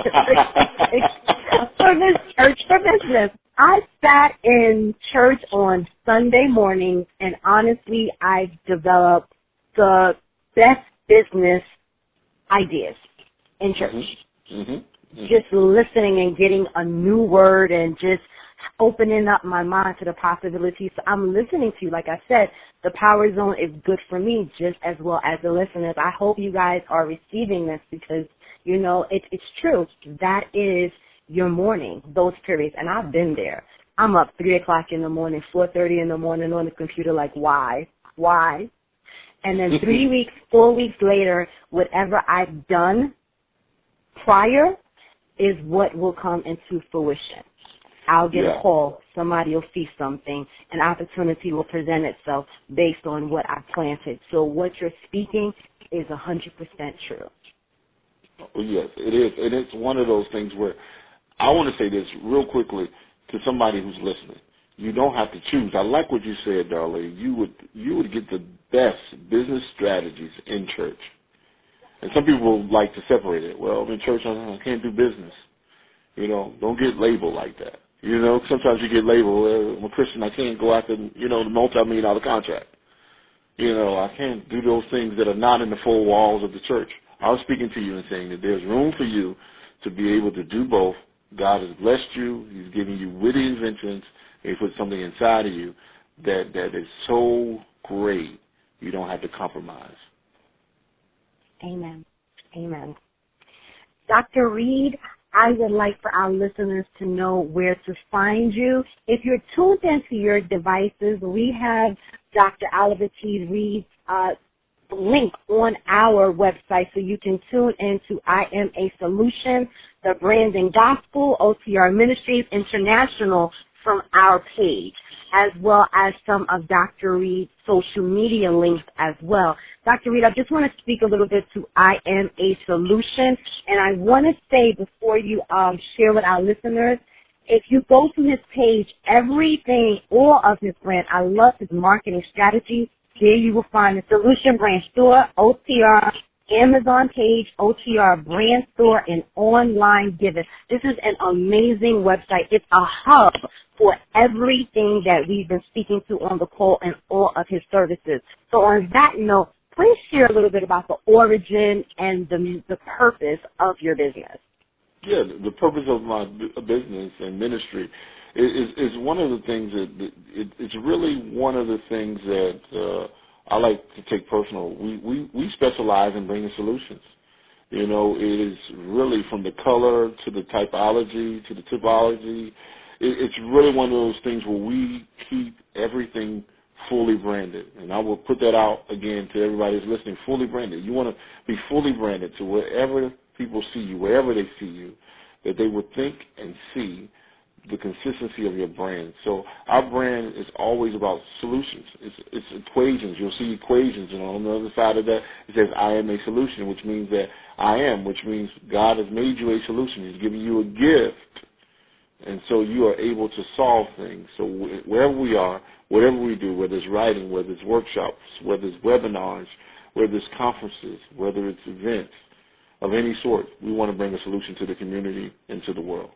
this church for business. I sat in church on Sunday mornings, and honestly, I've developed the best business ideas in church. Mm-hmm. Mm-hmm. Just listening and getting a new word and just opening up my mind to the possibilities. So I'm listening to you. Like I said, the Power Zone is good for me just as well as the listeners. I hope you guys are receiving this because, you know, it, it's true. That is your morning, those periods. And I've been there. I'm up three o'clock in the morning, four thirty in the morning on the computer like, why? Why? And then three weeks, four weeks later, whatever I've done prior is what will come into fruition. I'll get yeah. a call. Somebody will see something. An opportunity will present itself based on what I planted. So what you're speaking is one hundred percent true. Well, yes, it is. And it's one of those things where I want to say this real quickly to somebody who's listening. You don't have to choose. I like what you said, Darlene. You would you would get the best business strategies in church. And some people like to separate it. Well, I'm in church, I can't do business. You know, don't get labeled like that. You know, sometimes you get labeled, well, I'm a Christian, I can't go after, you know, the multi-million dollar contract. You know, I can't do those things that are not in the four walls of the church. I was speaking to you and saying that there's room for you to be able to do both. God has blessed you. He's giving you witty inventions. He put something inside of you that, that is so great you don't have to compromise. Amen. Amen. Doctor Reed, I would like for our listeners to know where to find you. If you're tuned into your devices, we have Doctor Oliver T. Reed's uh, link on our website so you can tune into I Am a Solution, the Branding Gospel, O T R Ministries International from our page, as well as some of Doctor Reed's social media links as well. Doctor Reed, I just want to speak a little bit to I Am a Solution, and I want to say before you um, share with our listeners, if you go to his page, everything, all of his brand, I love his marketing strategy. Here you will find the Solution Brand Store, O T R, Amazon page, O T R Brand Store, and online giving. This is an amazing website. It's a hub for everything that we've been speaking to on the call and all of his services. So on that note, please share a little bit about the origin and the, the purpose of your business. Yeah, the purpose of my business and ministry is, is one of the things that, it, it's really one of the things that uh, I like to take personal. We, we, we specialize in bringing solutions. You know, it is really from the color to the typology to the typology. It, it's really one of those things where we keep everything fully branded. And I will put that out again to everybody who's listening, fully branded. You want to be fully branded to wherever people see you, wherever they see you, that they would think and see the consistency of your brand. So our brand is always about solutions. It's, it's equations. You'll see equations, and on the other side of that, it says I am a solution, which means that I am, which means God has made you a solution. He's giving you a gift And so you are able to solve things. So wherever we are, whatever we do, whether it's writing, whether it's workshops, whether it's webinars, whether it's conferences, whether it's events of any sort, we want to bring a solution to the community and to the world.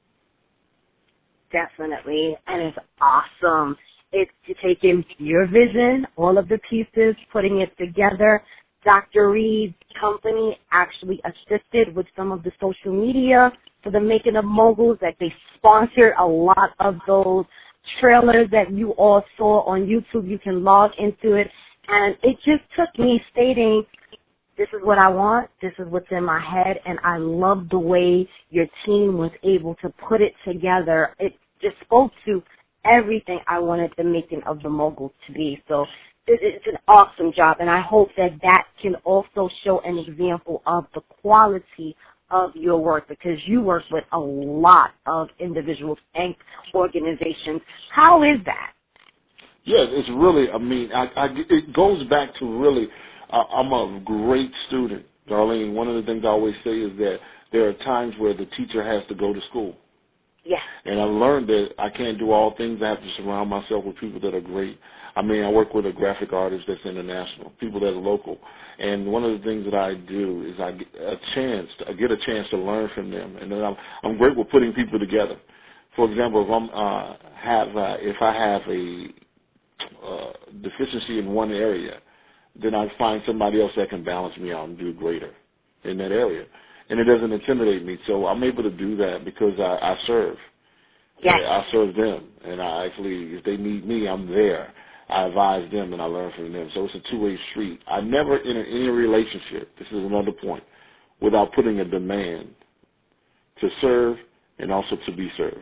Definitely, and it's awesome. It's taking your vision, all of the pieces, putting it together. Doctor Reed's company actually assisted with some of the social media for the Making of Moguls, that they sponsored a lot of those trailers that you all saw on YouTube. You can log into it, and it just took me stating, this is what I want, this is what's in my head, and I love the way your team was able to put it together. It just spoke to everything I wanted the Making of the Moguls to be. So it's an awesome job, and I hope that that can also show an example of the quality of your work, because you work with a lot of individuals and organizations. How is that? Yes, it's really, I mean, I, I, it goes back to really, uh, I'm a great student, Darlene. One of the things I always say is that there are times where the teacher has to go to school. Yes. And I've learned that I can't do all things. I have to surround myself with people that are great. I mean, I work with a graphic artist that's international, people that are local. And one of the things that I do is I get a chance, I get a chance to learn from them. And then I'm, I'm great with putting people together. For example, if I'm uh, have uh, if I have a uh, deficiency in one area, then I find somebody else that can balance me out and do greater in that area. And it doesn't intimidate me. So I'm able to do that because I, I serve. Yes. I serve them. And I actually, if they need me, I'm there. I advise them and I learn from them. So it's a two-way street. I never enter any relationship, this is another point, without putting a demand to serve and also to be served.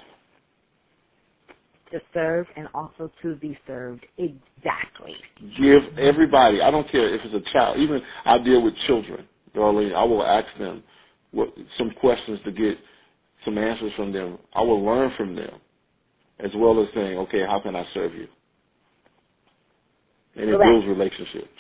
To serve and also to be served. Exactly. Give everybody, I don't care if it's a child, even I deal with children, Darlene, I will ask them what, some questions to get some answers from them. I will learn from them, as well as saying, okay, how can I serve you? And it builds relationships.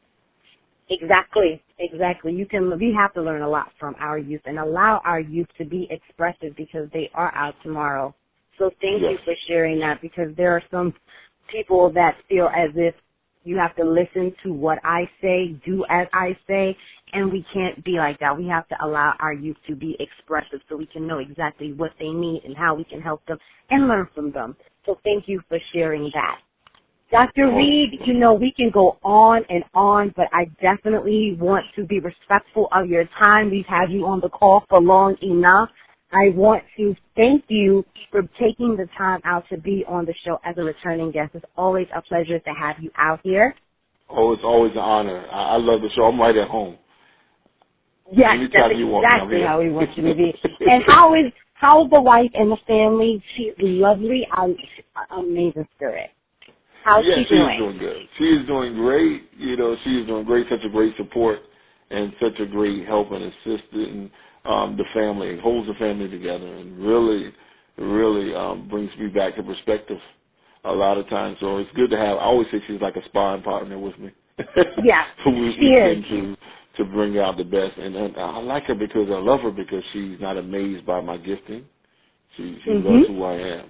Exactly, exactly. You can. We have to learn a lot from our youth and allow our youth to be expressive, because they are out tomorrow. So thank yes. you for sharing that, because there are some people that feel as if you have to listen to what I say, do as I say, and we can't be like that. We have to allow our youth to be expressive so we can know exactly what they need and how we can help them and learn from them. So thank you for sharing that. Doctor Reed, you know, we can go on and on, but I definitely want to be respectful of your time. We've had you on the call for long enough. I want to thank you for taking the time out to be on the show as a returning guest. It's always a pleasure to have you out here. Oh, it's always an honor. I, I love the show. I'm right at home. Yes, Anytime that's you want exactly me, how we want you to be. And how is how is the wife and the family? She's lovely. I'm amazing spirit. How's yeah, she she's doing? doing good. She is doing great. You know, she is doing great. Such a great support and such a great help and assist in um, the family. It holds the family together and really, really um, brings me back to perspective a lot of times. So it's good to have. I always say she's like a sparring partner with me. Yeah, so we, she we is. tend to to bring out the best. And, and I like her because I love her because she's not amazed by my gifting. She she mm-hmm. loves who I am.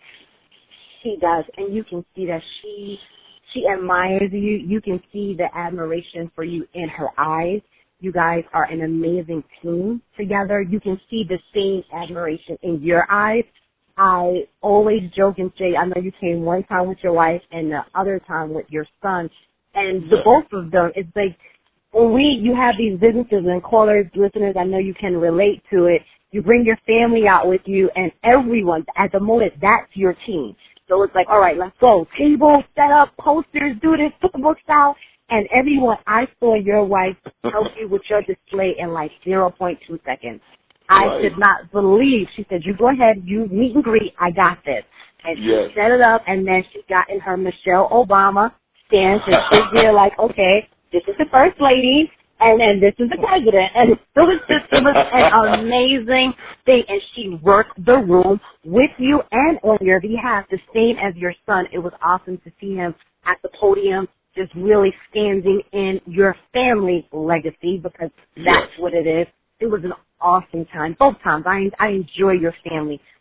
She does, and you can see that she she admires you. You can see the admiration for you in her eyes. You guys are an amazing team together. You can see the same admiration in your eyes. I always joke and say, I know you came one time with your wife and the other time with your son, and the both of them, it's like when we you have these businesses and callers, listeners, I know you can relate to it. You bring your family out with you, and everyone at the moment, that's your team. So it's like, all right, let's go. Table, set up, posters, do this, book style. And everyone, I saw your wife help you with your display in like zero point two seconds. I right. could not believe. She said, you go ahead, you meet and greet, I got this. And she yes. set it up, and then she got in her Michelle Obama stance, and she's there like, okay, this is the first lady, and then this is the president. And it was just, it was an amazing thing. And she worked the room with you and on your behalf, the same as your son. It was awesome to see him at the podium, just really standing in your family legacy, because that's yes. what it is. It was an awesome time, both times. I I enjoy your family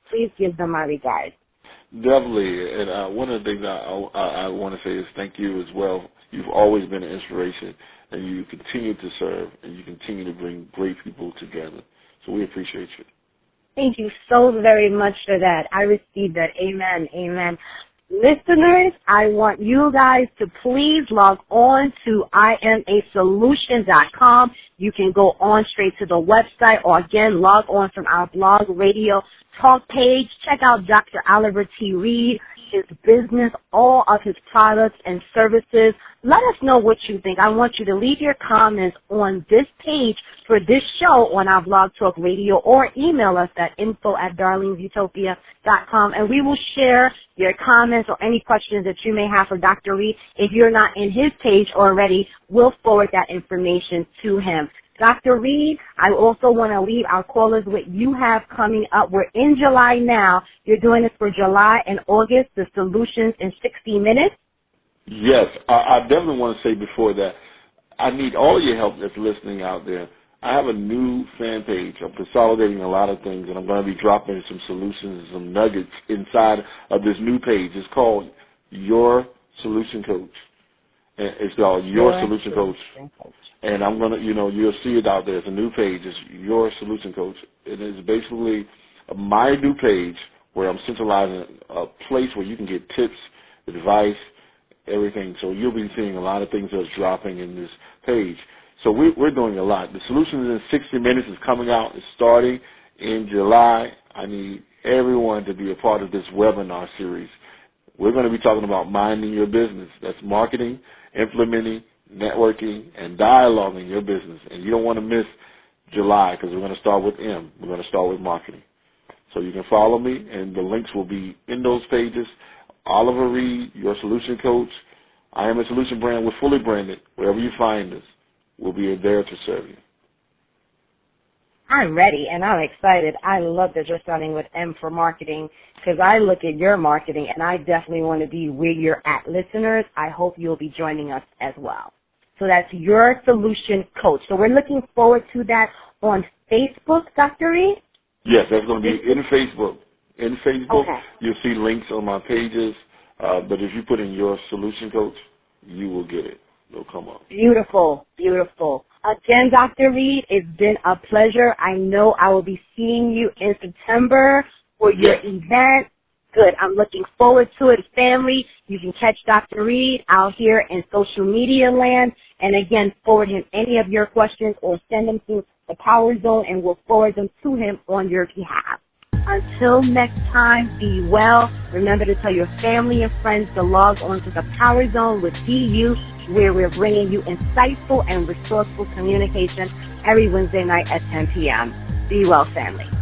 please give them my regards. Definitely. And uh, one of the things I, I, I want to say is thank you as well. You've always been an inspiration, and you continue to serve, and you continue to bring great people together. So we appreciate you. Thank you so very much for that. I received that. Amen. Amen. Listeners, I want you guys to please log on to I am a solution dot com. You can go on straight to the website, or again, log on from our blog radio talk page. Check out Doctor Oliver T. Reed, his business, all of his products and services. Let us know what you think. I want you to leave your comments on this page for this show on our Blog Talk Radio, or email us at info at darlings utopia dot com, and we will share your comments or any questions that you may have for Doctor Reed. If you're not in his page already, we'll forward that information to him. Doctor Reed, I also want to leave our callers what you have coming up. We're in July now. You're doing this for July and August, the Solutions in sixty minutes. Yes, I, I definitely want to say before that, I need all of your help that's listening out there. I have a new fan page. I'm consolidating a lot of things, and I'm going to be dropping some solutions and some nuggets inside of this new page. It's called Your Solution Coach. And it's called Your, Your Solution Coach. Coach. And I'm going to, you know, you'll see it out there. It's a new page. It's Your Solution Coach. It is basically my new page where I'm centralizing a place where you can get tips, advice, everything. So you'll be seeing a lot of things that's dropping in this page. So we, we're doing a lot. The Solutions in sixty minutes is coming out. It's starting in July. I need everyone to be a part of this webinar series. We're going to be talking about minding your business. That's marketing, implementing, networking, and dialoguing your business. And you don't want to miss July, because we're going to start with M. We're going to start with marketing. So you can follow me, and the links will be in those pages. Oliver Reed, Your Solution Coach. I Am a Solution Brand. We're fully branded. Wherever you find us, we'll be there to serve you. I'm ready, and I'm excited. I love that you're starting with M for marketing, because I look at your marketing, and I definitely want to be where you're at. Listeners, I hope you'll be joining us as well. So that's Your Solution Coach. So we're looking forward to that on Facebook, Doctor Reed? Yes, that's going to be in Facebook. In Facebook, okay. You'll see links on my pages, uh, but if you put in Your Solution Coach, you will get it. It'll come up. Beautiful, beautiful. Again, Doctor Reed, it's been a pleasure. I know I will be seeing you in September for your yes. event. Good. I'm looking forward to it. Family, you can catch Doctor Reed out here in social media land. And again, forward him any of your questions or send them to the Power Zone, and we'll forward them to him on your behalf. Until next time, be well. Remember to tell your family and friends to log on to the Power Zone with D U, where we're bringing you insightful and resourceful communication every Wednesday night at ten p.m. Be well, family.